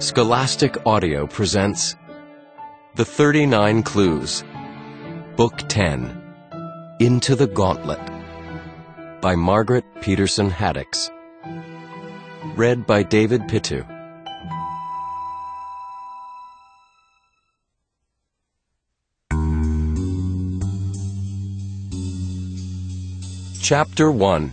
Scholastic Audio presents The 39 Clues, Book 10, Into the Gauntlet, by Margaret Peterson Haddix. Read by David Pitu. Chapter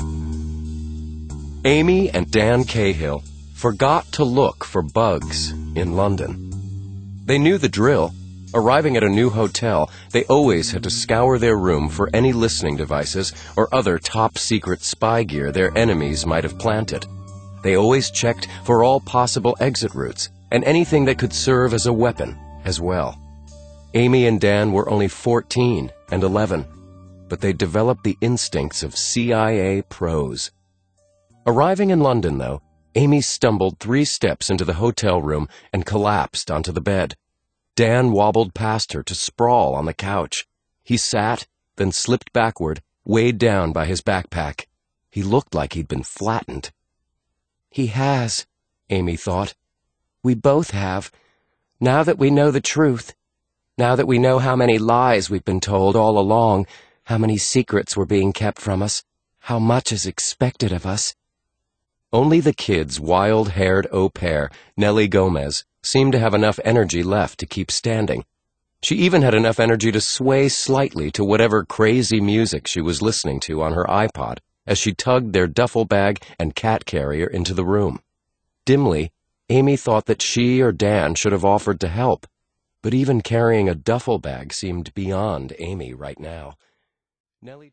1. Amy and Dan Cahill forgot to look for bugs in London. They knew the drill. Arriving at a new hotel, they always had to scour their room for any listening devices or other top-secret spy gear their enemies might have planted. They always checked for all possible exit routes and anything that could serve as a weapon as well. Amy and Dan were only 14 and 11, but they developed the instincts of CIA pros. Arriving in London, though, Amy stumbled 3 steps into the hotel room and collapsed onto the bed. Dan wobbled past her to sprawl on the couch. He sat, then slipped backward, weighed down by his backpack. He looked like he'd been flattened. "He has," Amy thought. "We both have. Now that we know the truth, now that we know how many lies we've been told all along, how many secrets were being kept from us, how much is expected of us." Only the kid's wild-haired au pair, Nellie Gomez, seemed to have enough energy left to keep standing. She even had enough energy to sway slightly to whatever crazy music she was listening to on her iPod as she tugged their duffel bag and cat carrier into the room. Dimly, Amy thought that she or Dan should have offered to help, but even carrying a duffel bag seemed beyond Amy right now. Nellie